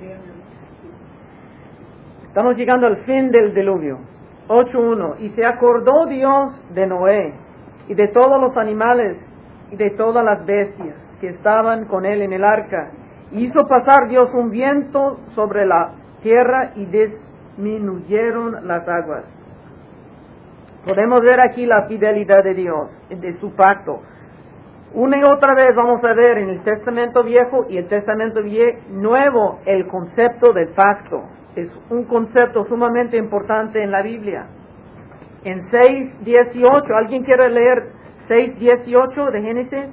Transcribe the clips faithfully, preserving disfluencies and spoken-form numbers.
Estamos llegando al fin del diluvio. ocho uno. Y se acordó Dios de Noé y de todos los animales y de todas las bestias que estaban con él en el arca. Y hizo pasar Dios un viento sobre la tierra y disminuyeron las aguas. Podemos ver aquí la fidelidad de Dios, de su pacto. Una y otra vez vamos a ver en el Testamento Viejo y el Testamento Vie- Nuevo el concepto del pacto. Es un concepto sumamente importante en la Biblia. En seis dieciocho, ¿alguien quiere leer seis dieciocho de Génesis?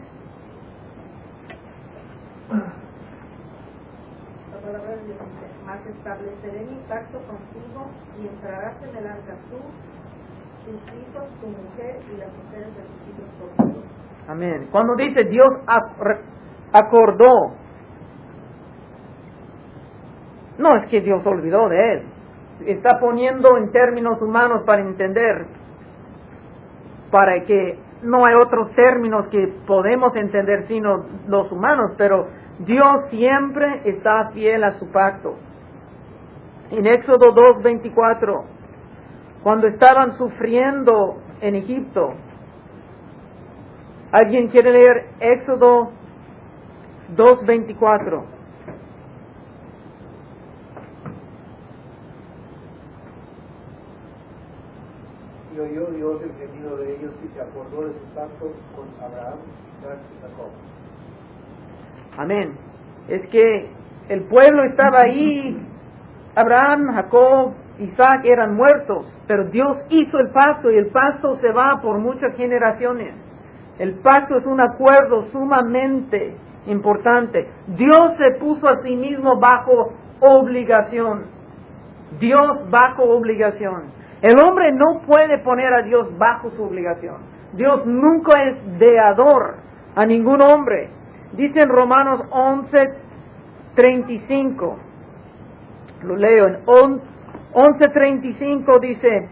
La palabra de Dios dice: mas estableceré mi pacto contigo y entrarás en el arca tú, tus hijos, tu mujer y las mujeres de tus hijos contigo. Amén. Cuando dice Dios ac- acordó, no es que Dios olvidó de él. Está poniendo en términos humanos para entender, para que no hay otros términos que podemos entender sino los humanos, pero Dios siempre está fiel a su pacto. En Éxodo dos veinticuatro, cuando estaban sufriendo en Egipto, ¿alguien quiere leer Éxodo dos veinticuatro? Y oyó Dios el gemido de ellos y se acordó de su pacto con Abraham, Isaac y Jacob. Amén. Es que el pueblo estaba ahí, Abraham, Jacob, Isaac eran muertos, pero Dios hizo el pacto y el pacto se va por muchas generaciones. El pacto es un acuerdo sumamente importante. Dios se puso a sí mismo bajo obligación. Dios bajo obligación. El hombre no puede poner a Dios bajo su obligación. Dios nunca es deudor a ningún hombre. Dice en Romanos once treinta y cinco, lo leo en once treinta y cinco, dice: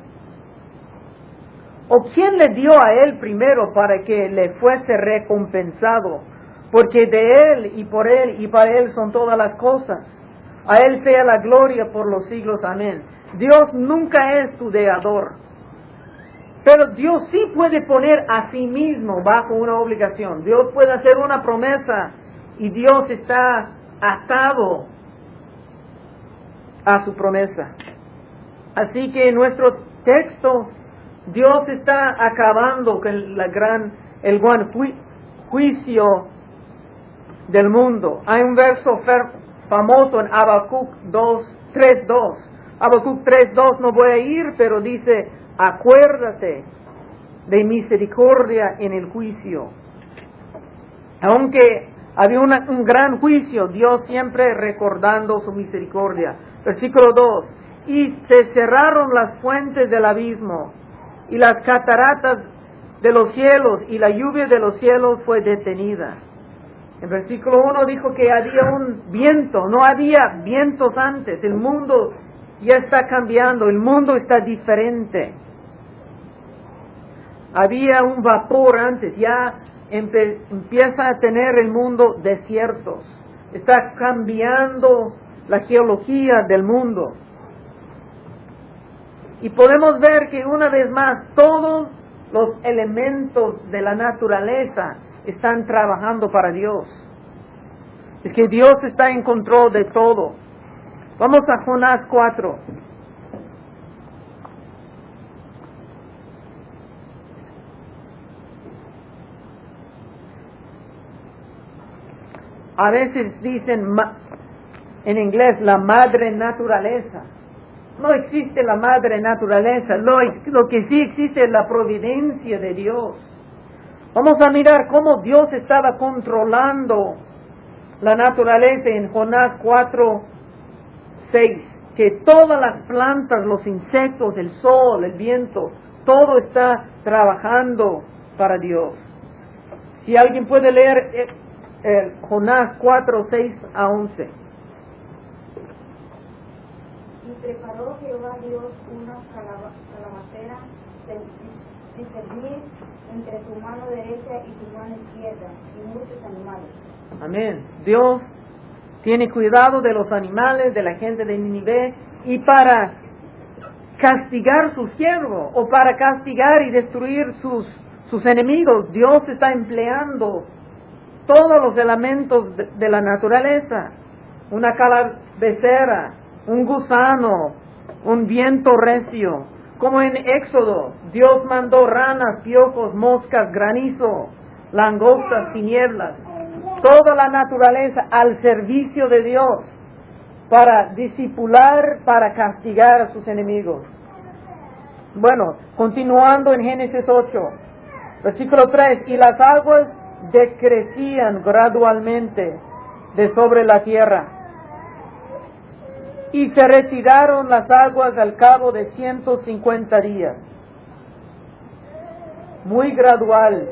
¿o quién le dio a él primero para que le fuese recompensado? Porque de él y por él y para él son todas las cosas. A él sea la gloria por los siglos. Amén. Dios nunca es tu deudor. Pero Dios sí puede poner a sí mismo bajo una obligación. Dios puede hacer una promesa y Dios está atado a su promesa. Así que en nuestro texto, Dios está acabando con la gran, el gran ju- juicio del mundo. Hay un verso fer- famoso en Habacuc tres dos. Habacuc tres dos, no voy a ir, pero dice: acuérdate de misericordia en el juicio. Aunque había una, un gran juicio, Dios siempre recordando su misericordia. Versículo dos: y se cerraron las fuentes del abismo, y las cataratas de los cielos, y la lluvia de los cielos fue detenida. En versículo uno dijo que había un viento, no había vientos antes. El mundo ya está cambiando, el mundo está diferente. Había un vapor antes, ya empe- empieza a tener el mundo desiertos. Está cambiando la geología del mundo. Y podemos ver que una vez más todos los elementos de la naturaleza están trabajando para Dios. Es que Dios está en control de todo. Vamos a Jonás cuatro. A veces dicen ma- en inglés la madre naturaleza. No existe la madre naturaleza. Lo, lo que sí existe es la providencia de Dios. Vamos a mirar cómo Dios estaba controlando la naturaleza en Jonás cuatro seis. Que todas las plantas, los insectos, el sol, el viento, todo está trabajando para Dios. Si alguien puede leer eh, eh, Jonás cuatro seis a once. Y preparó Jehová Dios una calaba- calabacera de, de servir entre tu mano derecha y tu mano izquierda, y muchos animales. Amén. Dios tiene cuidado de los animales, de la gente de Nínive, y para castigar su siervo, o para castigar y destruir sus, sus enemigos, Dios está empleando todos los elementos de, de la naturaleza, una calavecera, un gusano, un viento recio, como en Éxodo, Dios mandó ranas, piojos, moscas, granizo, langostas, tinieblas, toda la naturaleza al servicio de Dios, para discipular, para castigar a sus enemigos. Bueno, continuando en Génesis ocho, versículo tres, y las aguas decrecían gradualmente de sobre la tierra, y se retiraron las aguas al cabo de ciento cincuenta días. Muy gradual.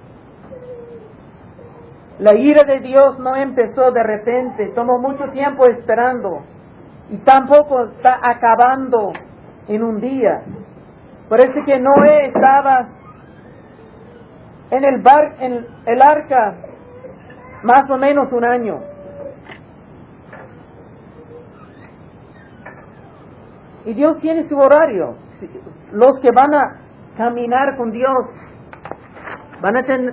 La ira de Dios no empezó de repente, tomó mucho tiempo esperando, y tampoco está acabando en un día. Parece que Noé estaba en el bar, en el arca más o menos un año. Y Dios tiene su horario. Los que van a caminar con Dios van a ten,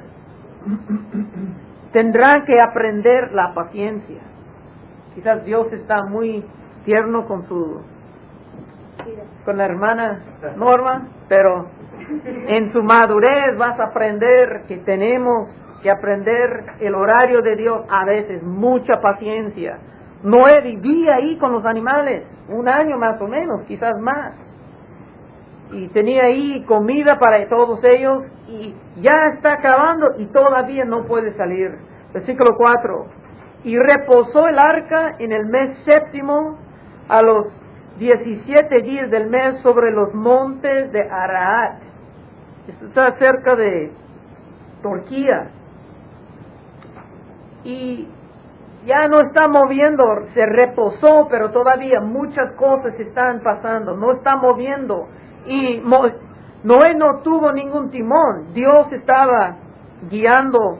tendrán que aprender la paciencia. Quizás Dios está muy tierno con su con la hermana Norma, pero en su madurez vas a aprender que tenemos que aprender el horario de Dios, a veces mucha paciencia. Noé vivía ahí con los animales, un año más o menos, quizás más. Y tenía ahí comida para todos ellos, y ya está acabando y todavía no puede salir. Versículo cuatro. Y reposó el arca en el mes séptimo, a los diecisiete días del mes, sobre los montes de Araat. Esto está cerca de Turquía. Y ya no está moviendo, se reposó, pero todavía muchas cosas están pasando, no está moviendo. Y Noé no tuvo ningún timón, Dios estaba guiando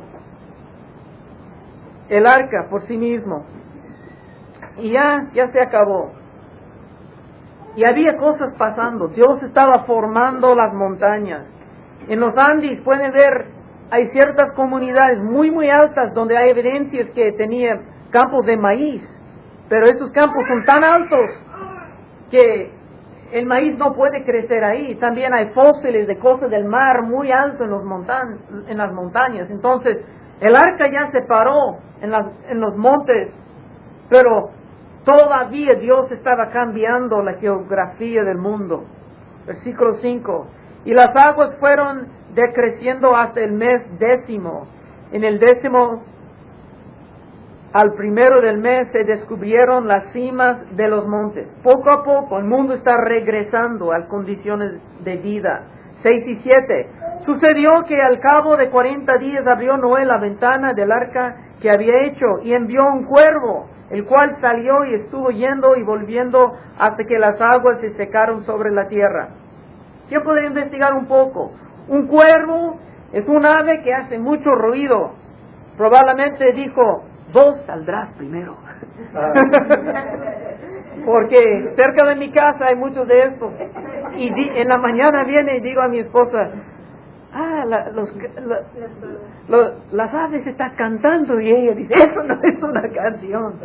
el arca por sí mismo. Y ya, ya se acabó. Y había cosas pasando, Dios estaba formando las montañas. En los Andes pueden ver, hay ciertas comunidades muy muy altas donde hay evidencias que tenían campos de maíz, pero esos campos son tan altos que el maíz no puede crecer ahí. También hay fósiles de cosas del mar muy alto en, los montan en las montañas. Entonces el arca ya se paró en, las, en los montes, pero todavía Dios estaba cambiando la geografía del mundo. Versículo cinco. Y las aguas fueron decreciendo hasta el mes décimo. En el décimo, al primero del mes, se descubrieron las cimas de los montes. Poco a poco el mundo está regresando a condiciones de vida. seis y siete. Sucedió que al cabo de cuarenta días abrió Noé la ventana del arca que había hecho y envió un cuervo, el cual salió y estuvo yendo y volviendo hasta que las aguas se secaron sobre la tierra. ¿Quién puede investigar un poco? Un cuervo es un ave que hace mucho ruido. Probablemente dijo, vos saldrás primero. Porque cerca de mi casa hay muchos de estos. Y di, en la mañana viene y digo a mi esposa, ah, la, los, la, lo, las aves están cantando, y ella dice, eso no es una canción.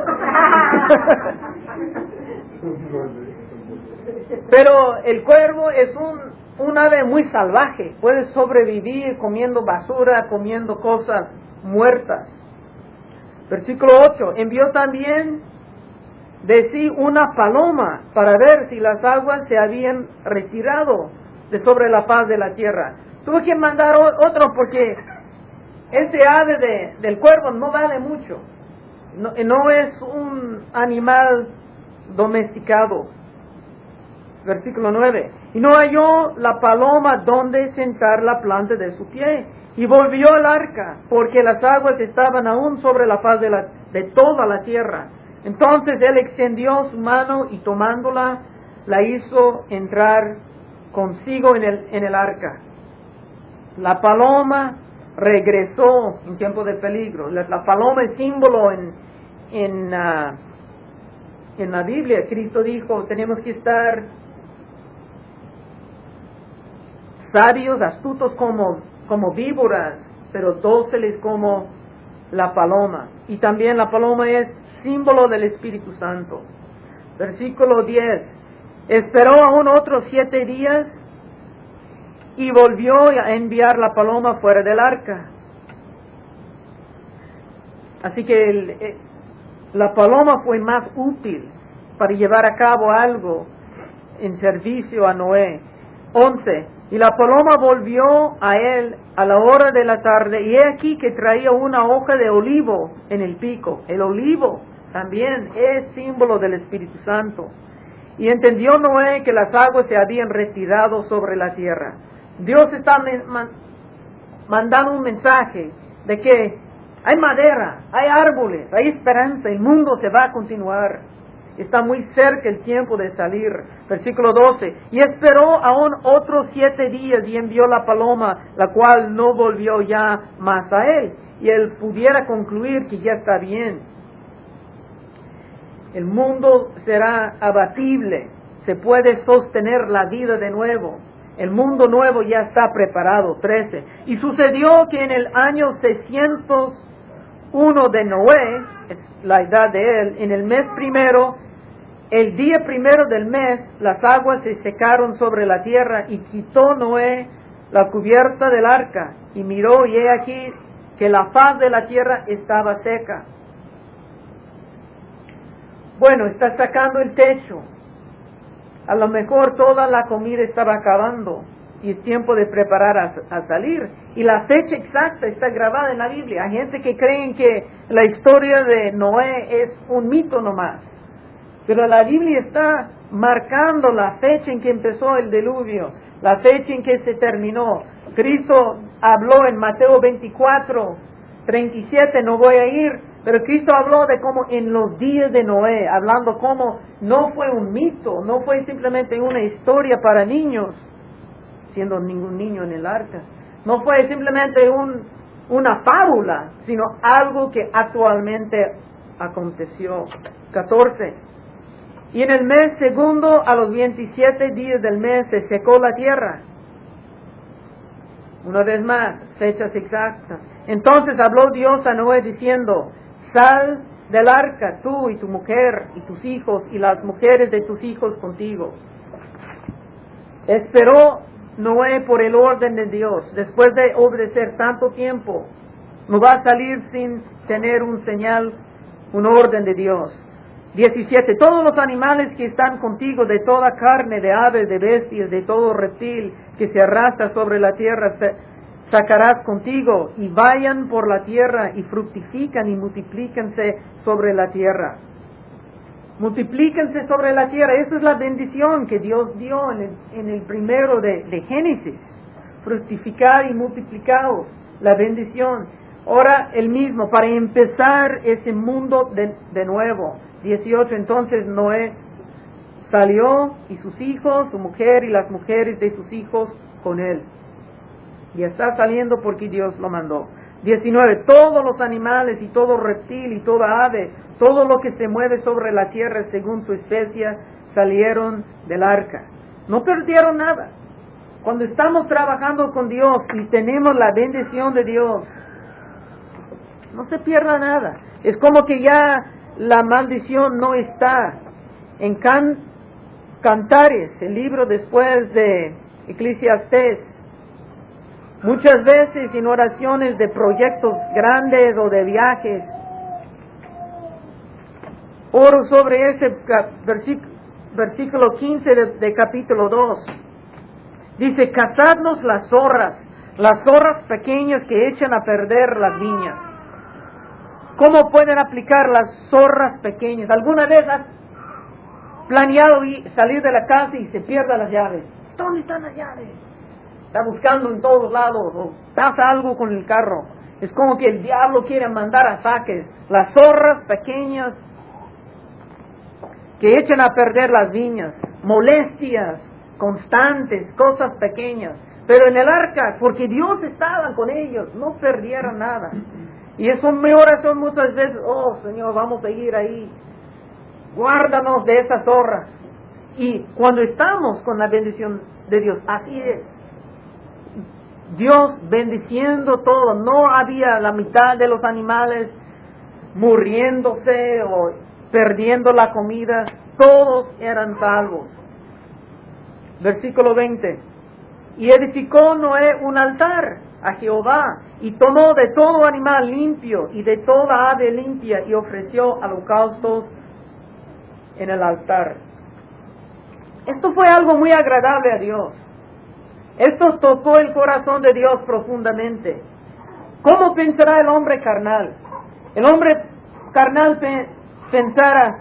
Pero el cuervo es un, un ave muy salvaje, puede sobrevivir comiendo basura, comiendo cosas muertas. Versículo ocho, envió también de sí una paloma para ver si las aguas se habían retirado de sobre la faz de la tierra. Tuve que mandar otro porque ese ave de, del cuervo no vale mucho, no, no es un animal domesticado. Versículo nueve, y no halló la paloma donde sentar la planta de su pie, y volvió al arca, porque las aguas estaban aún sobre la faz de, la, de toda la tierra. Entonces él extendió su mano y tomándola, la hizo entrar consigo en el, en el arca. La paloma regresó en tiempo de peligro. La, la paloma es símbolo en, en, uh, en la Biblia, Cristo dijo, tenemos que estar sabios, astutos como, como víboras, pero dóciles como la paloma. Y también la paloma es símbolo del Espíritu Santo. Versículo diez. Esperó aún otros siete días y volvió a enviar la paloma fuera del arca. Así que el, el, la paloma fue más útil para llevar a cabo algo en servicio a Noé. once. Y la paloma volvió a él a la hora de la tarde, y he aquí que traía una hoja de olivo en el pico. El olivo también es símbolo del Espíritu Santo. Y entendió Noé que las aguas se habían retirado sobre la tierra. Dios está mandando un mensaje de que hay madera, hay árboles, hay esperanza, el mundo se va a continuar. Está muy cerca el tiempo de salir. Versículo doce. Y esperó aún otros siete días y envió la paloma, la cual no volvió ya más a él. Y él pudiera concluir que ya está bien. El mundo será abatible. Se puede sostener la vida de nuevo. El mundo nuevo ya está preparado. trece. Y sucedió que en el año seiscientos uno de Noé, es la edad de él, en el mes primero, el día primero del mes, las aguas se secaron sobre la tierra, y quitó Noé la cubierta del arca, y miró, y he aquí que la faz de la tierra estaba seca. Bueno, está sacando el techo. A lo mejor toda la comida estaba acabando, y es tiempo de preparar a, a salir. Y la fecha exacta está grabada en la Biblia. Hay gente que creen que la historia de Noé es un mito nomás. Pero la Biblia está marcando la fecha en que empezó el diluvio, la fecha en que se terminó. Cristo habló en Mateo veinticuatro, treinta y siete, no voy a ir, pero Cristo habló de cómo en los días de Noé, hablando cómo no fue un mito, no fue simplemente una historia para niños, siendo ningún niño en el arca. No fue simplemente un, una fábula, sino algo que actualmente aconteció. catorce. Y en el mes segundo, a los veintisiete días del mes, se secó la tierra. Una vez más, fechas exactas. Entonces habló Dios a Noé diciendo, sal del arca, tú y tu mujer y tus hijos y las mujeres de tus hijos contigo. Esperó Noé por el orden de Dios. Después de obedecer tanto tiempo, no va a salir sin tener un señal, un orden de Dios. diecisiete. Todos los animales que están contigo, de toda carne, de aves, de bestias, de todo reptil que se arrastra sobre la tierra, sacarás contigo, y vayan por la tierra y fructifican y multiplíquense sobre la tierra. Multiplíquense sobre la tierra. Esa es la bendición que Dios dio en el, en el primero de, de Génesis. Fructificar y multiplicaos. La bendición. Ahora el mismo, para empezar ese mundo de, de nuevo. dieciocho. Entonces Noé salió, y sus hijos, su mujer y las mujeres de sus hijos con él. Y está saliendo porque Dios lo mandó. diecinueve. Todos los animales y todo reptil y toda ave, todo lo que se mueve sobre la tierra según su especie, salieron del arca. No perdieron nada. Cuando estamos trabajando con Dios y tenemos la bendición de Dios, no se pierda nada. Es como que ya la maldición no está. En Can, Cantares, el libro después de Eclesiastés, muchas veces en oraciones de proyectos grandes o de viajes, oro sobre ese versículo, versículo quince de, de capítulo dos. Dice, cazadnos las zorras, las zorras pequeñas que echan a perder las viñas. ¿Cómo pueden aplicar las zorras pequeñas? ¿Alguna vez has planeado ir, salir de la casa y se pierden las llaves? ¿Dónde están las llaves? Está buscando en todos lados, o pasa algo con el carro. Es como que el diablo quiere mandar ataques. Las zorras pequeñas que echan a perder las viñas, molestias constantes, cosas pequeñas. Pero en el arca, porque Dios estaba con ellos, no perdieron nada. Y eso es mi oración muchas veces, oh Señor, vamos a ir ahí, guárdanos de esas zorras. Y cuando estamos con la bendición de Dios, así es. Dios bendiciendo todo, no había la mitad de los animales muriéndose o perdiendo la comida, todos eran salvos. Versículo veinte. Y edificó Noé un altar a Jehová, y tomó de todo animal limpio y de toda ave limpia, y ofreció holocaustos en el altar. Esto fue algo muy agradable a Dios. Esto tocó el corazón de Dios profundamente. ¿Cómo pensará el hombre carnal? El hombre carnal pe- pensará,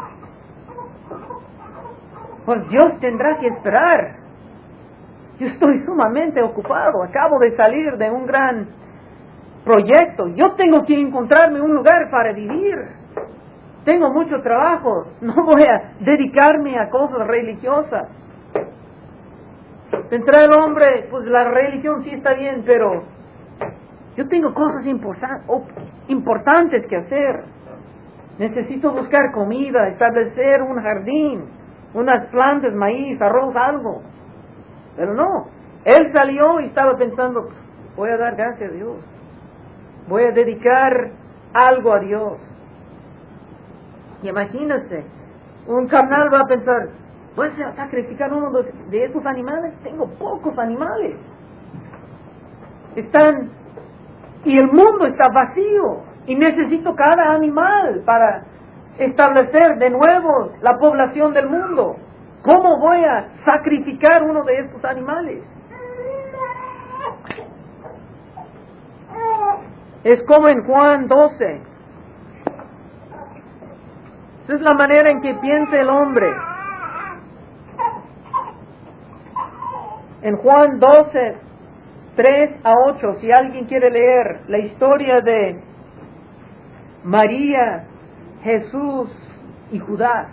pues Dios tendrá que esperar. Yo estoy sumamente ocupado, acabo de salir de un gran proyecto, yo tengo que encontrarme un lugar para vivir. Tengo mucho trabajo, no voy a dedicarme a cosas religiosas. Pensará el hombre, pues la religión sí está bien, pero yo tengo cosas importan- importantes que hacer. Necesito buscar comida, establecer un jardín, unas plantas, maíz, arroz, algo. Pero no, él salió y estaba pensando, pues, voy a dar gracias a Dios, voy a dedicar algo a Dios. Y imagínense, un carnal va a pensar, voy a sacrificar uno de esos animales, tengo pocos animales. Están, y el mundo está vacío, y necesito cada animal para establecer de nuevo la población del mundo. ¿Cómo voy a sacrificar uno de estos animales? Es como en Juan doce. Esa es la manera en que piensa el hombre. En Juan doce, tres a ocho, si alguien quiere leer la historia de María, Jesús y Judas.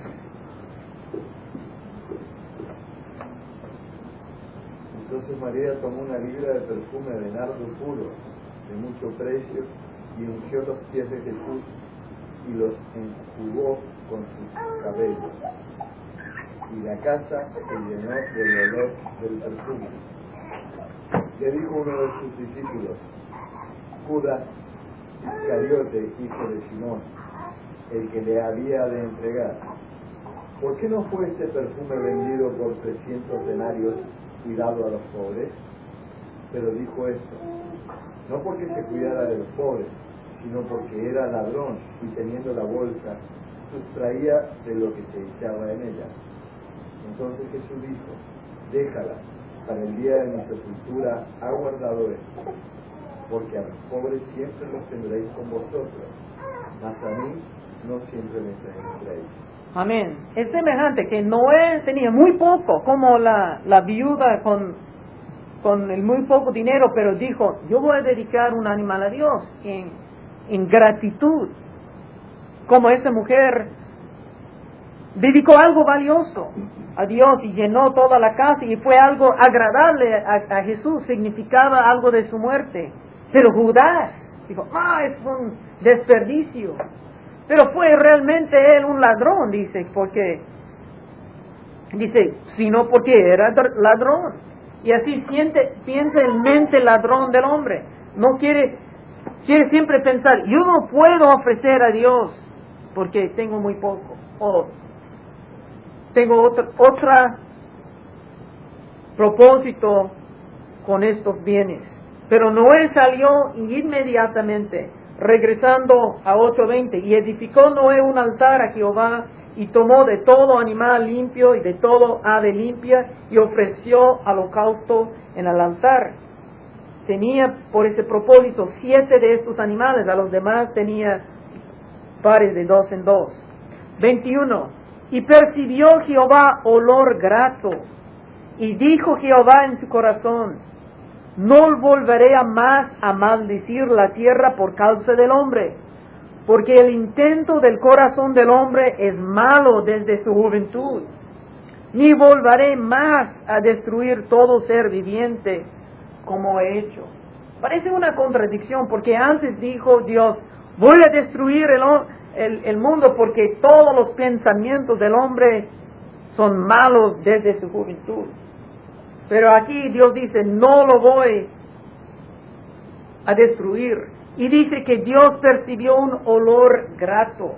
Entonces María tomó una libra de perfume de nardo puro, de mucho precio, y ungió los pies de Jesús y los enjugó con sus cabellos. Y la casa se llenó del olor del perfume. Le dijo uno de sus discípulos, Judas Iscariote, hijo de Simón, el que le había de entregar, ¿por qué no fue este perfume vendido por trescientos denarios y dado a los pobres? Pero dijo esto, no porque se cuidara de los pobres, sino porque era ladrón y teniendo la bolsa, sustraía de lo que se echaba en ella. Entonces Jesús dijo, déjala, para el día de mi sepultura ha guardado esto, porque a los pobres siempre los tendréis con vosotros, mas a mí no siempre me tendréis. Amén. Es semejante que Noé tenía muy poco, como la, la viuda con, con el muy poco dinero, pero dijo, yo voy a dedicar un animal a Dios en, en gratitud. Como esa mujer dedicó algo valioso a Dios y llenó toda la casa y fue algo agradable a, a Jesús, significaba algo de su muerte. Pero Judas dijo, ah, es un desperdicio. Pero fue realmente él un ladrón, dice, porque, dice, sino porque era ladrón. Y así siente, piensa el mente ladrón del hombre. No quiere, quiere siempre pensar, yo no puedo ofrecer a Dios porque tengo muy poco. O tengo otro, otra propósito con estos bienes. Pero Noé salió inmediatamente, regresando a ocho veinte, y edificó Noé un altar a Jehová, y tomó de todo animal limpio y de todo ave limpia, y ofreció holocausto en el altar. Tenía por ese propósito siete de estos animales, a los demás tenía pares de dos en dos. veintiuno. Y percibió Jehová olor grato, y dijo Jehová en su corazón, no volveré a más a maldecir la tierra por causa del hombre, porque el intento del corazón del hombre es malo desde su juventud, ni volveré más a destruir todo ser viviente como he hecho. Parece una contradicción, porque antes dijo Dios, voy a destruir el, el, el mundo porque todos los pensamientos del hombre son malos desde su juventud. Pero aquí Dios dice, no lo voy a destruir. Y dice que Dios percibió un olor grato.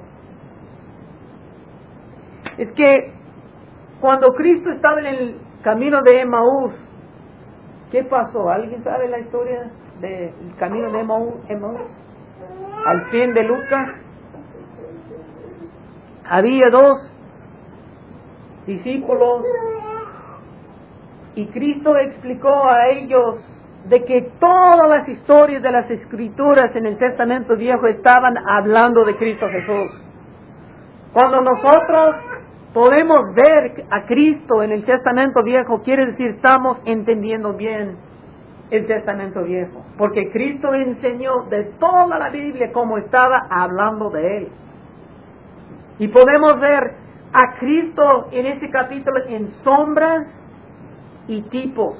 Es que cuando Cristo estaba en el camino de Emaús, ¿qué pasó? ¿Alguien sabe la historia del camino de Emaús? Al fin de Lucas, había dos discípulos y Cristo explicó a ellos de que todas las historias de las Escrituras en el Testamento Viejo estaban hablando de Cristo Jesús. Cuando nosotros podemos ver a Cristo en el Testamento Viejo, quiere decir estamos entendiendo bien el Testamento Viejo, porque Cristo enseñó de toda la Biblia como estaba hablando de Él. Y podemos ver a Cristo en este capítulo en sombras y tipos.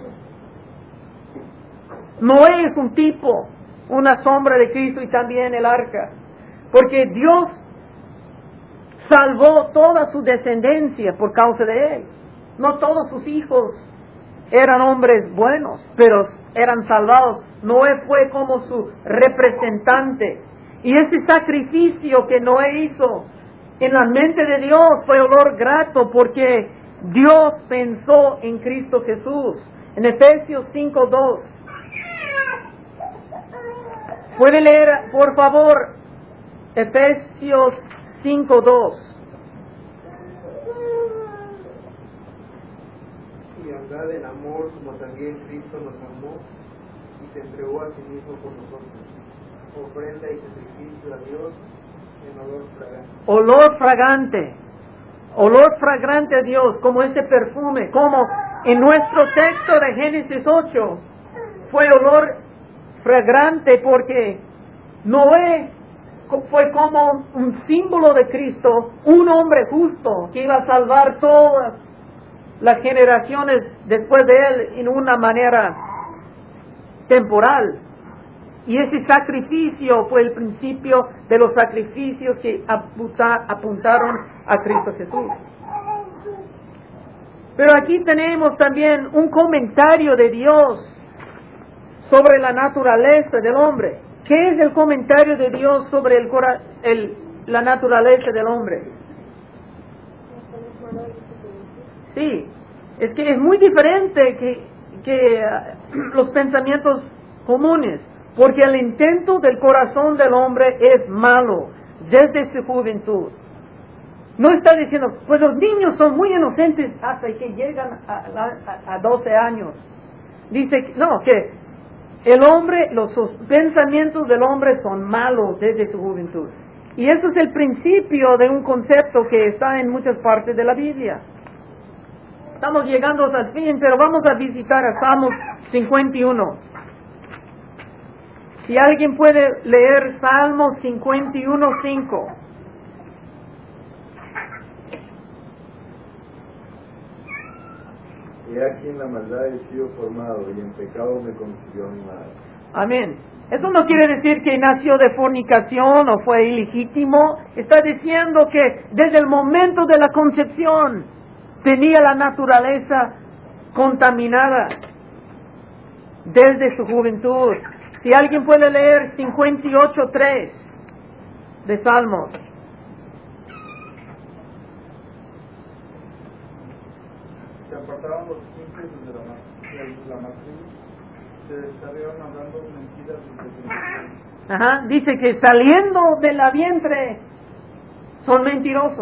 Noé es un tipo, una sombra de Cristo, y también el arca, porque Dios salvó toda su descendencia por causa de él. No todos sus hijos eran hombres buenos, pero eran salvados. Noé fue como su representante. Y ese sacrificio que Noé hizo en la mente de Dios fue olor grato, porque Dios pensó en Cristo Jesús. En Efesios cinco dos. ¿Puede leer, por favor, Efesios cinco dos? Y andad en amor como también Cristo nos amó y se entregó a sí mismo por nosotros, ofrenda y sacrificio a Dios en olor fragante. Olor fragante, olor fragante a Dios, como ese perfume, como en nuestro texto de Génesis ocho, fue olor fragante porque Noé fue como un símbolo de Cristo, un hombre justo que iba a salvar todas las generaciones después de él en una manera temporal. Y ese sacrificio fue el principio de los sacrificios que apunta, apuntaron a Cristo Jesús. Pero aquí tenemos también un comentario de Dios sobre la naturaleza del hombre. ¿Qué es el comentario de Dios sobre el, el, la naturaleza del hombre? Sí, es que es muy diferente que, que uh, los pensamientos comunes, porque el intento del corazón del hombre es malo desde su juventud. No está diciendo, pues los niños son muy inocentes hasta que llegan a, a, a doce años. Dice, no, que el hombre, los pensamientos del hombre son malos desde su juventud. Y eso es el principio de un concepto que está en muchas partes de la Biblia. Estamos llegando al fin, pero vamos a visitar a Salmos cincuenta y uno. Si alguien puede leer Salmos cincuenta y uno, cinco. He aquí en la maldad he sido formado y en pecado me concibió mi madre. Amén. Eso no quiere decir que nació de fornicación o fue ilegítimo. Está diciendo que desde el momento de la concepción tenía la naturaleza contaminada desde su juventud. Si alguien puede leer cincuenta y ocho, tres de Salmos. Se apartaron los simples de la, de la matriz, se descargaron hablando mentiras desde Ajá, dice que saliendo de la vientre son mentirosos.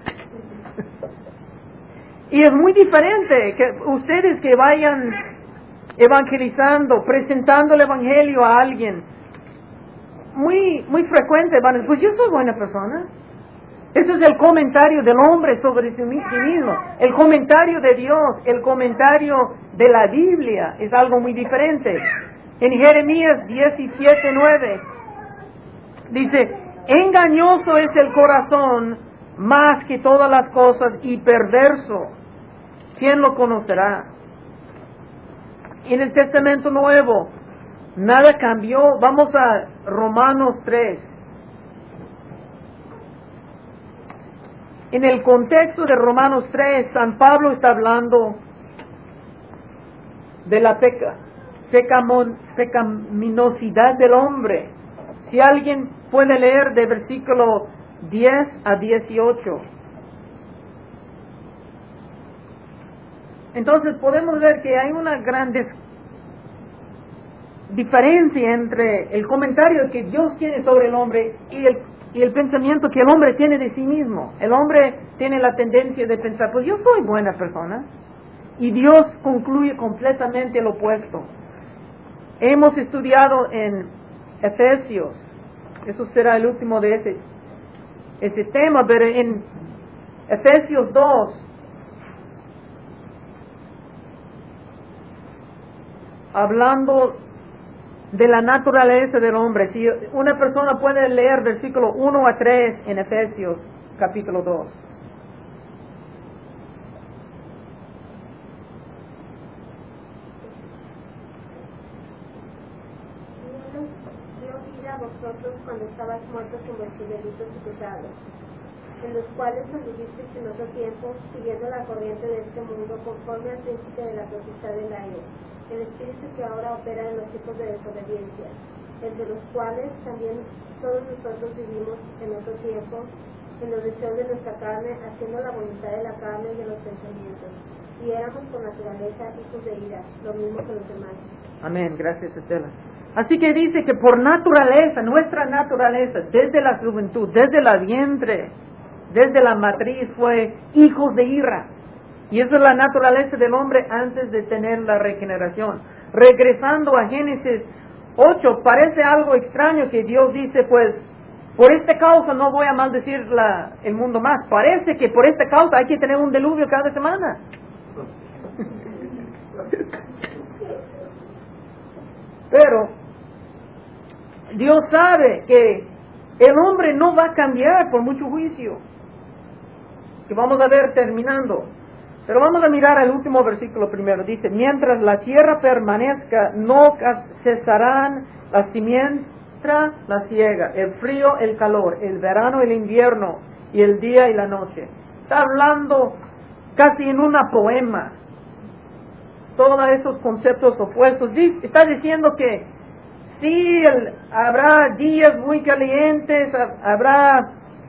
Y es muy diferente que ustedes que vayan evangelizando, presentando el evangelio a alguien, muy muy frecuente van a decir, pues yo soy buena persona. Ese es el comentario del hombre sobre sí mismo. El comentario de Dios, el comentario de la Biblia es algo muy diferente. En Jeremías diecisiete, nueve dice, engañoso es el corazón más que todas las cosas y perverso. ¿Quién lo conocerá? En el Testamento Nuevo, Nada cambió. Vamos a Romanos tres. En el contexto de Romanos tres, San Pablo está hablando de la peca, pecamon, pecaminosidad del hombre. Si alguien puede leer de versículo diez a dieciocho. Entonces podemos ver que hay una gran diferencia entre el comentario que Dios tiene sobre el hombre y el, y el pensamiento que el hombre tiene de sí mismo. El hombre tiene la tendencia de pensar, pues yo soy buena persona. Y Dios concluye completamente lo opuesto. Hemos estudiado en Efesios, eso será el último de ese, ese tema, pero en Efesios dos, hablando de la naturaleza del hombre. Si una persona puede leer versículo uno a tres en Efesios capítulo dos. Dio vida a vosotros cuando estabais muertos en vuestros delitos y pecados, en los cuales anduvisteis en otro tiempo, siguiendo la corriente de este mundo, conforme al príncipe de la potestad del aire, el espíritu que ahora opera en los hijos de desobediencia, entre los cuales también todos nosotros vivimos en otro tiempo, en los deseos de nuestra carne, haciendo la voluntad de la carne y de los pensamientos, y éramos por naturaleza hijos de ira, lo mismo que los demás. Amén, gracias Estela. Así que dice que por naturaleza, nuestra naturaleza, desde la juventud, desde la vientre, desde la matriz, fue hijos de ira. Y esa es la naturaleza del hombre antes de tener la regeneración. Regresando a Génesis ocho, parece algo extraño que Dios dice, pues, por esta causa no voy a maldecir la, el mundo más. Parece que por esta causa hay que tener un diluvio cada semana. Pero Dios sabe que el hombre no va a cambiar por mucho juicio, que vamos a ver terminando. Pero vamos a mirar el último versículo primero. Dice, mientras la tierra permanezca, no cesarán la simientra, la siega, el frío, el calor, el verano, el invierno, y el día y la noche. Está hablando casi en una poema. Todos esos conceptos opuestos. Está diciendo que sí, el, habrá días muy calientes, habrá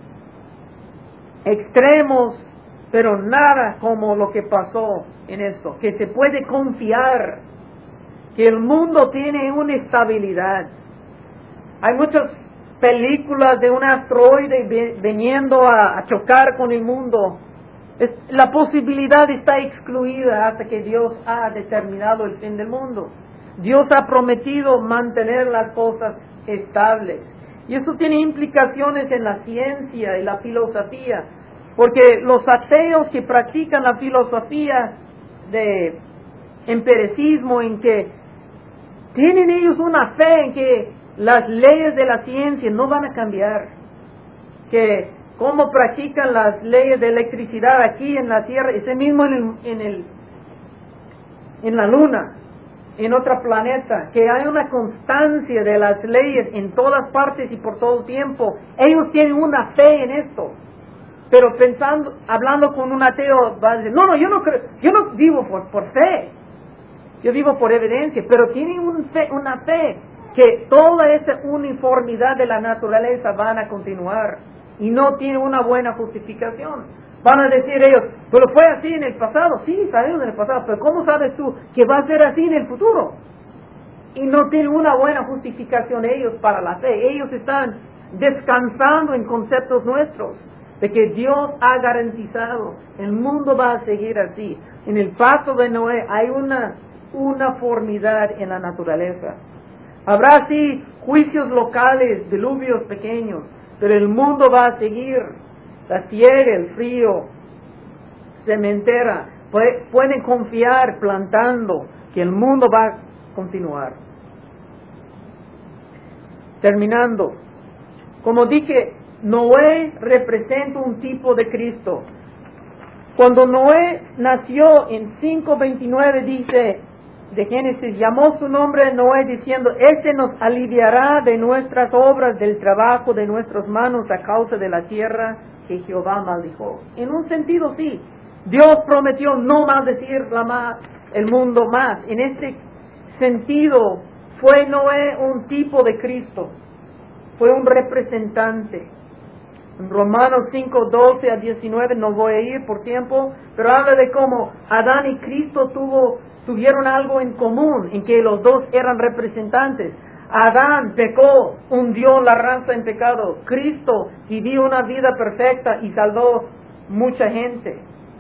extremos, pero nada como lo que pasó en esto, que se puede confiar, que el mundo tiene una estabilidad. Hay muchas películas de un asteroide viniendo a, a chocar con el mundo. Es, la posibilidad está excluida hasta que Dios ha determinado el fin del mundo. Dios ha prometido mantener las cosas estables. Y eso tiene implicaciones en la ciencia y la filosofía. Porque los ateos que practican la filosofía de empiricismo, en que tienen ellos una fe en que las leyes de la ciencia no van a cambiar, que como practican las leyes de electricidad aquí en la Tierra, ese mismo en el, en el en la Luna, en otro planeta, que hay una constancia de las leyes en todas partes y por todo tiempo. Ellos tienen una fe en esto. Pero pensando, hablando con un ateo, va a decir, no, no, yo no creo, yo no vivo por, por fe, yo vivo por evidencia, pero tienen un fe, una fe que toda esa uniformidad de la naturaleza van a continuar y no tiene una buena justificación. Van a decir ellos, pero fue así en el pasado, sí, sabemos en el pasado, pero ¿cómo sabes tú que va a ser así en el futuro? Y no tienen una buena justificación ellos para la fe. Ellos están descansando en conceptos nuestros, de que Dios ha garantizado, el mundo va a seguir así. En el pacto de Noé hay una uniformidad en la naturaleza. Habrá sí juicios locales, diluvios pequeños, pero el mundo va a seguir. La siega, el frío, cementera, pueden confiar plantando que el mundo va a continuar. Terminando, como dije, Noé representa un tipo de Cristo. Cuando Noé nació en cinco veintinueve dice, de Génesis, llamó su nombre Noé diciendo, este nos aliviará de nuestras obras, del trabajo de nuestras manos a causa de la tierra que Jehová maldijo. En un sentido sí, Dios prometió no maldecir la ma- el mundo más. En este sentido fue Noé un tipo de Cristo, fue un representante. En Romanos cinco, doce a diecinueve, no voy a ir por tiempo, pero habla de cómo Adán y Cristo tuvo, tuvieron algo en común, en que los dos eran representantes. Adán pecó, hundió la raza en pecado. Cristo vivió una vida perfecta y salvó mucha gente.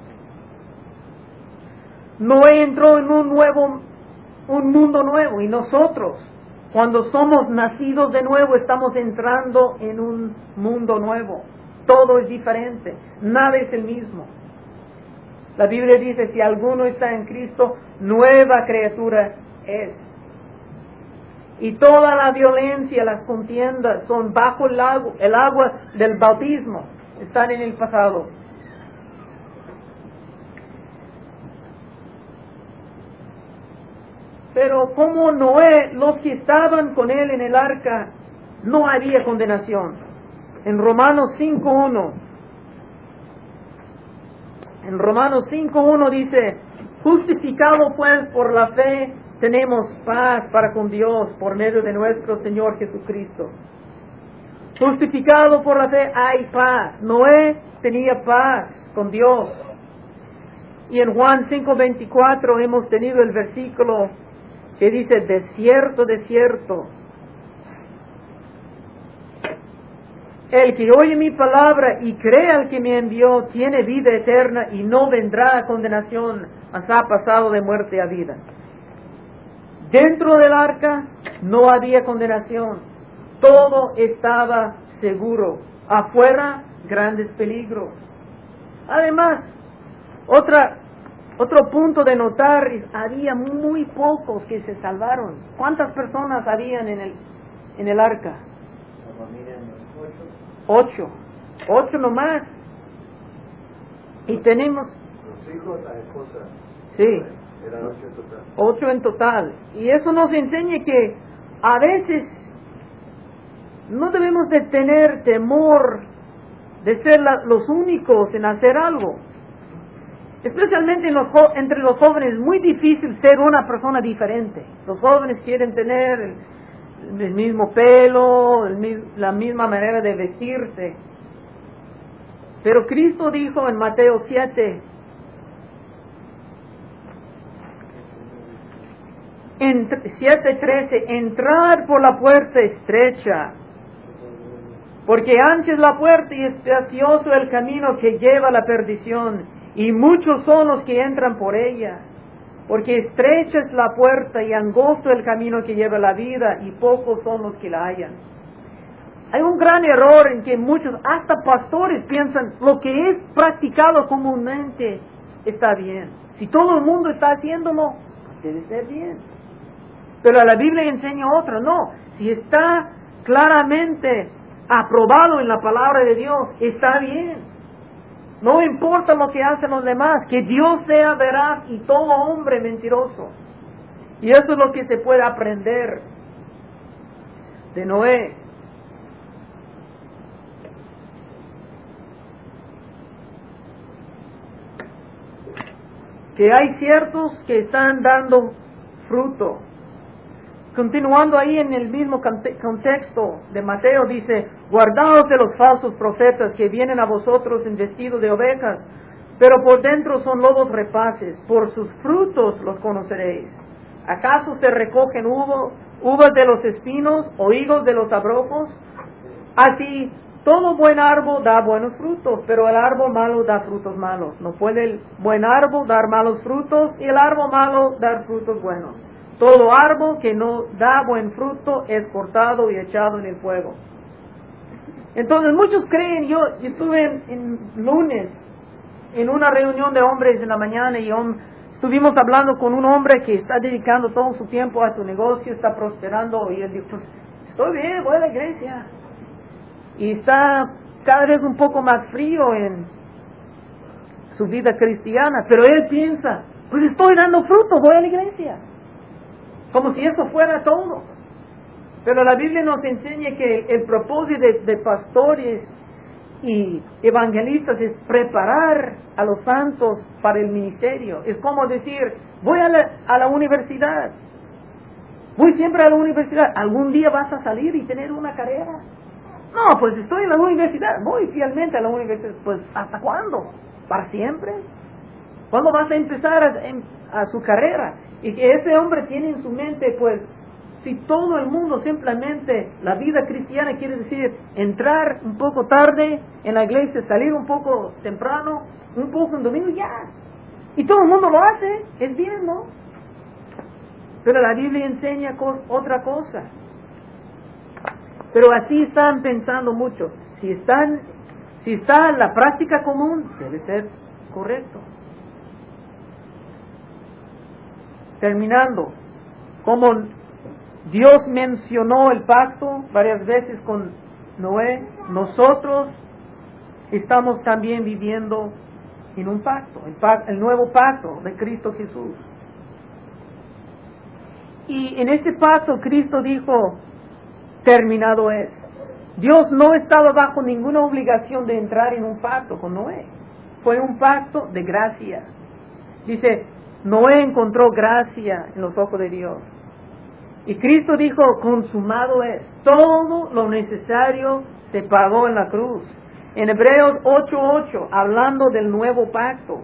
Noé entró en un nuevo, un mundo nuevo, y nosotros, cuando somos nacidos de nuevo, estamos entrando en un mundo nuevo. Todo es diferente, nada es el mismo. La Biblia dice, si alguno está en Cristo, nueva criatura es. Y toda la violencia, las contiendas, son bajo el agua, el agua del bautismo, están en el pasado. Pero como Noé, los que estaban con él en el arca, no había condenación. En Romanos cinco uno, en Romanos cinco uno dice, justificado pues por la fe, tenemos paz para con Dios por medio de nuestro Señor Jesucristo. Justificado por la fe hay paz. Noé tenía paz con Dios. Y en Juan cinco veinticuatro hemos tenido el versículo que dice, de cierto, de cierto, el que oye mi palabra y cree al que me envió, tiene vida eterna y no vendrá a condenación, mas ha pasado de muerte a vida. Dentro del arca no había condenación, todo estaba seguro. Afuera, grandes peligros. Además, otra Otro punto de notar es, había muy pocos que se salvaron. ¿Cuántas personas habían en el, en el arca? Ocho. Ocho nomás. Y tenemos... Los hijos, la esposa. Sí. Eran ocho en total. Ocho en total. Y eso nos enseña que a veces no debemos de tener temor de ser la, los únicos en hacer algo. Especialmente en los, entre los jóvenes es muy difícil ser una persona diferente. Los jóvenes quieren tener el, el mismo pelo, el, la misma manera de vestirse. Pero Cristo dijo en Mateo siete, siete trece, entrar por la puerta estrecha, porque ancha es la puerta y espacioso el camino que lleva a la perdición, y muchos son los que entran por ella, porque estrecha es la puerta y angosto el camino que lleva a la vida, y pocos son los que la hallan. Hay un gran error en que muchos, hasta pastores, piensan lo que es practicado comúnmente está bien. Si todo el mundo está haciéndolo, debe ser bien. Pero la Biblia enseña otra, no. Si está claramente aprobado en la palabra de Dios, está bien. No importa lo que hacen los demás, que Dios sea veraz y todo hombre mentiroso. Y eso es lo que se puede aprender de Noé. Que hay ciertos que están dando fruto. Continuando ahí en el mismo contexto de Mateo, dice, guardaos de los falsos profetas que vienen a vosotros en vestido de ovejas, pero por dentro son lobos rapaces. Por sus frutos los conoceréis. ¿Acaso se recogen uvas, uvas de los espinos o higos de los abrojos? Así, todo buen árbol da buenos frutos, pero el árbol malo da frutos malos. No puede el buen árbol dar malos frutos y el árbol malo dar frutos buenos. Todo árbol que no da buen fruto es cortado y echado en el fuego. Entonces muchos creen, yo, yo estuve en, en lunes en una reunión de hombres en la mañana y um, estuvimos hablando con un hombre que está dedicando todo su tiempo a su negocio, está prosperando, y él dijo, pues estoy bien, voy a la iglesia. Y está cada vez un poco más frío en su vida cristiana, pero él piensa, pues estoy dando fruto, voy a la iglesia. como si eso fuera todo. Pero la Biblia nos enseña que el propósito de, de pastores y evangelistas es preparar a los santos para el ministerio. Es como decir, voy a la, a la universidad, voy siempre a la universidad, ¿algún día vas a salir y tener una carrera? No, pues estoy en la universidad, voy fielmente a la universidad. Pues ¿hasta cuándo? ¿Para siempre? ¿Cuándo vas a empezar a, a su carrera? Y que ese hombre tiene en su mente, pues, si todo el mundo simplemente, la vida cristiana quiere decir entrar un poco tarde en la iglesia, salir un poco temprano, un poco en domingo, ya. Y todo el mundo lo hace, es bien, ¿no? Pero la Biblia enseña cos, otra cosa. Pero así están pensando mucho. Si están, si está la práctica común, debe ser correcto. Terminando, como Dios mencionó el pacto varias veces con Noé, nosotros estamos también viviendo en un pacto, el, pacto, el nuevo pacto de Cristo Jesús. Y en este pacto Cristo dijo, terminado es. Dios no estaba bajo ninguna obligación de entrar en un pacto con Noé. Fue un pacto de gracia. Dice, Noé encontró gracia en los ojos de Dios. Y Cristo dijo, consumado es. Todo lo necesario se pagó en la cruz. En Hebreos ocho ocho, hablando del nuevo pacto.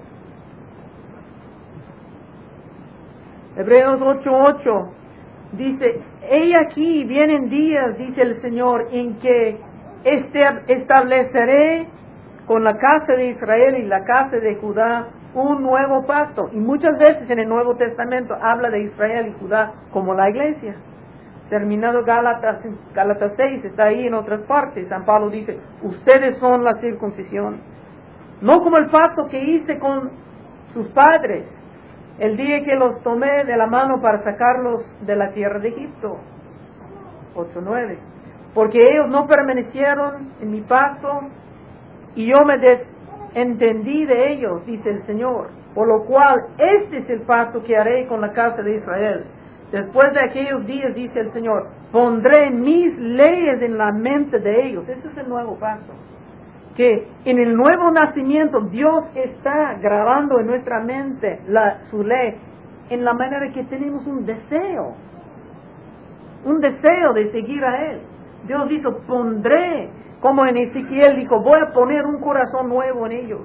Hebreos ocho ocho dice, he aquí vienen días, dice el Señor, en que este, estableceré con la casa de Israel y la casa de Judá un nuevo pacto. Y muchas veces en el Nuevo Testamento habla de Israel y Judá como la iglesia. Terminado Gálatas, Gálatas seis, está ahí en otras partes. San Pablo dice, ustedes son la circuncisión. No como el pacto que hice con sus padres, el día que los tomé de la mano para sacarlos de la tierra de Egipto. ocho nueve. Porque ellos no permanecieron en mi pacto y yo me desentendí de ellos, dice el Señor. Por lo cual, este es el pacto que haré con la casa de Israel. Después de aquellos días, dice el Señor, pondré mis leyes en la mente de ellos. Ese es el nuevo pacto. Que en el nuevo nacimiento Dios está grabando en nuestra mente la, su ley, en la manera que tenemos un deseo, un deseo de seguir a Él. Dios dijo, pondré, como en Ezequiel dijo, voy a poner un corazón nuevo en ellos.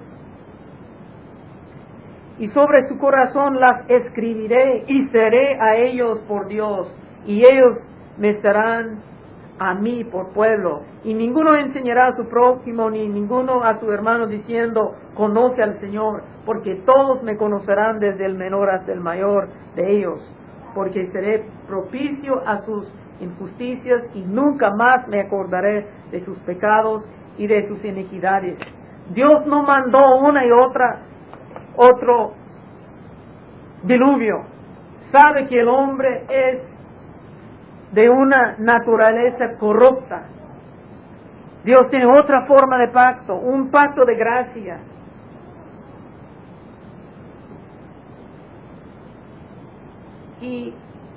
Y sobre su corazón las escribiré y seré a ellos por Dios, y ellos me serán a mí por pueblo. Y ninguno enseñará a su prójimo ni ninguno a su hermano diciendo, conoce al Señor, porque todos me conocerán desde el menor hasta el mayor de ellos, porque seré propicio a sus injusticias y nunca más me acordaré de sus pecados y de sus iniquidades. Dios no mandó una y otra otro diluvio. Sabe que el hombre es de una naturaleza corrupta. Dios tiene otra forma de pacto, un pacto de gracia. Y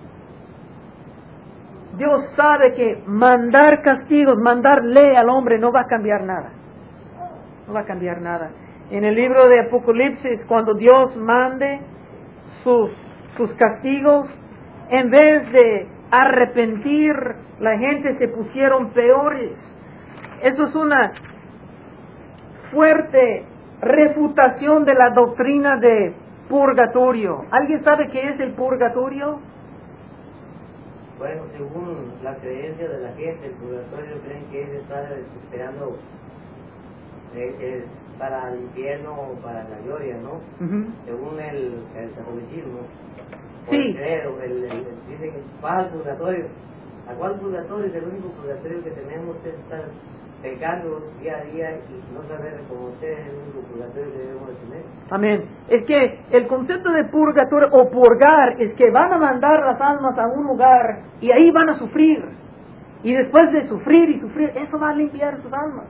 Dios sabe que mandar castigos, mandar ley al hombre no va a cambiar nada. No va a cambiar nada. En el libro de Apocalipsis, cuando Dios mande sus, sus castigos, en vez de arrepentir, la gente se pusieron peores. Eso es una fuerte refutación de la doctrina de purgatorio. ¿Alguien sabe qué es el purgatorio? Bueno, según la creencia de la gente, el purgatorio creen que es estar esperando eh, eh, para el infierno o para la gloria, ¿no? Uh-huh. Según el, el catolicismo. Sí. El credo, el, el, el, dicen que va al purgatorio. ¿A cuál purgatorio? El único purgatorio que tenemos es estar pecando día a día y no saber reconocer el único purgatorio que debemos de tener. Amén. Es que el concepto de purgatorio o purgar es que van a mandar las almas a un lugar y ahí van a sufrir. Y después de sufrir y sufrir, eso va a limpiar sus almas.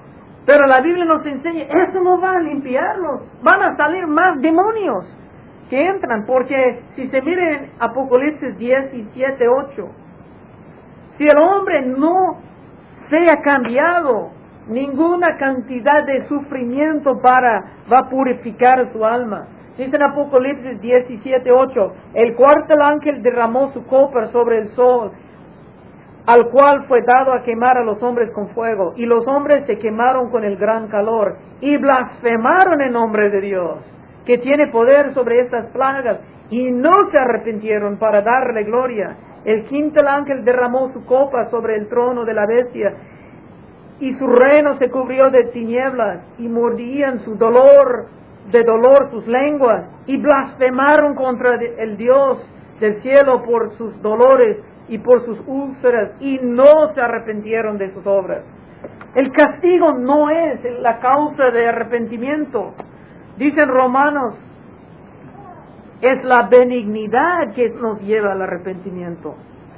Pero la Biblia nos enseña, eso no va a limpiarlos. Van a salir más demonios. que entran, porque si se miren Apocalipsis diecisiete, ocho, si el hombre no se ha cambiado, ninguna cantidad de sufrimiento para, va a purificar su alma. Dice en Apocalipsis diecisiete, ocho, el cuarto ángel derramó su copa sobre el sol, al cual fue dado a quemar a los hombres con fuego, y los hombres se quemaron con el gran calor, y blasfemaron en nombre de Dios, que tiene poder sobre estas plagas, y no se arrepintieron para darle gloria. El quinto ángel derramó su copa sobre el trono de la bestia, y su reino se cubrió de tinieblas, y mordían su dolor, de dolor sus lenguas, y blasfemaron contra el Dios del cielo por sus dolores y por sus úlceras, y no se arrepintieron de sus obras. El castigo no es la causa de arrepentimiento. Dicen Romanos, es la benignidad que nos lleva al arrepentimiento.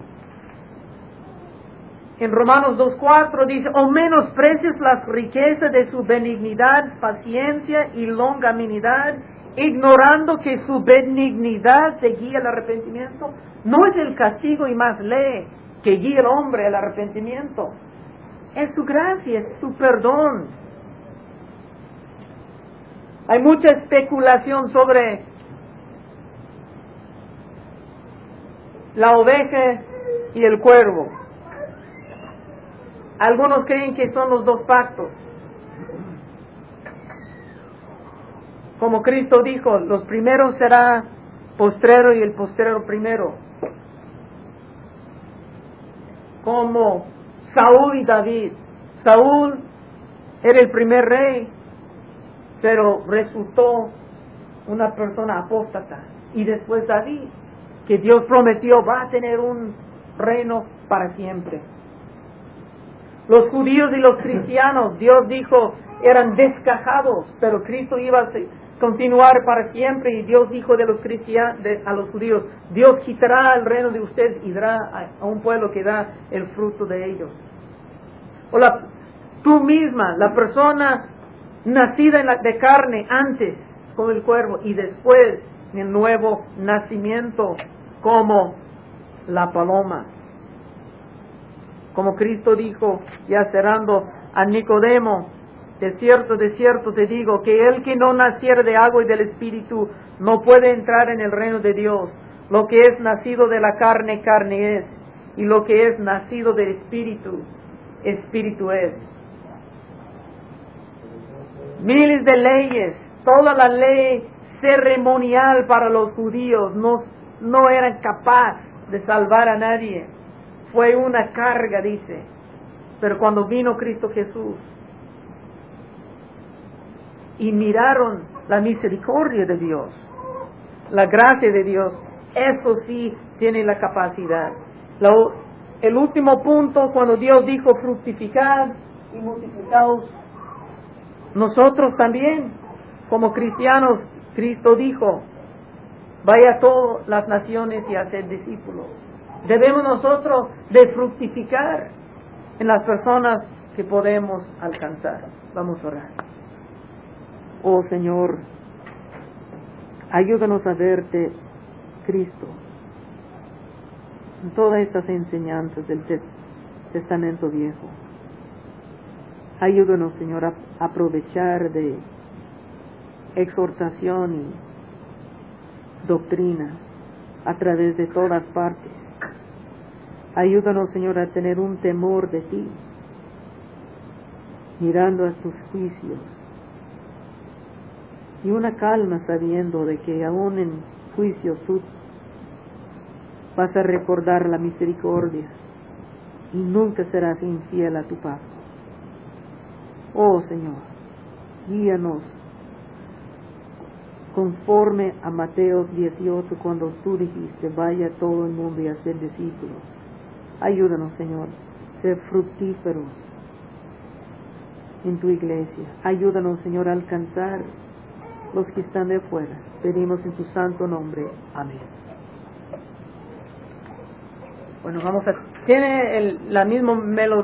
En Romanos dos cuatro dice, o menosprecies las riquezas de su benignidad, paciencia y longanimidad, ignorando que su benignidad te guía al arrepentimiento. No es el castigo y más ley que guía al hombre al arrepentimiento. Es su gracia, es su perdón. Hay mucha especulación sobre la oveja y el cuervo. Algunos creen que son los dos pactos. Como Cristo dijo, los primeros será postrero y el postrero primero. Como Saúl y David. Saúl era el primer rey, pero resultó una persona apóstata. Y después David, que Dios prometió va a tener un reino para siempre. Los judíos y los cristianos, Dios dijo, eran descajados, pero Cristo iba a continuar para siempre, y Dios dijo de los cristianos, a los judíos, Dios quitará el reino de ustedes y dará a, a un pueblo que da el fruto de ellos. O la, tú misma, la persona nacida en la, de carne antes como el cuervo y después en el nuevo nacimiento como la paloma. Como Cristo dijo, ya cerrando a Nicodemo, de cierto, de cierto te digo, que el que no naciere de agua y del Espíritu no puede entrar en el reino de Dios. Lo que es nacido de la carne, carne es, y lo que es nacido del Espíritu, Espíritu es. Miles de leyes, toda la ley ceremonial para los judíos no, no eran capaces de salvar a nadie. Fue una carga, dice. Pero cuando vino Cristo Jesús y miraron la misericordia de Dios, la gracia de Dios, eso sí tiene la capacidad. La, el último punto, cuando Dios dijo fructificad y multiplicaos, nosotros también, como cristianos, Cristo dijo, vaya a todas las naciones y hacer discípulos. Debemos nosotros de fructificar en las personas que podemos alcanzar. Vamos a orar. Oh Señor, ayúdanos a verte, Cristo, en todas estas enseñanzas del Testamento Viejo. Ayúdanos, Señor, a aprovechar de exhortación y doctrina a través de todas partes. Ayúdanos, Señor, a tener un temor de ti, mirando a tus juicios, y una calma sabiendo de que aún en juicios tú vas a recordar la misericordia y nunca serás infiel a tu pacto. Oh Señor, guíanos conforme a Mateo dieciocho, cuando tú dijiste, vaya todo el mundo y hacer discípulos. Ayúdanos, Señor, ser fructíferos en tu iglesia. Ayúdanos, Señor, a alcanzar los que están de afuera. Pedimos en tu santo nombre. Amén. Bueno, vamos a... Tiene el, la misma melodía.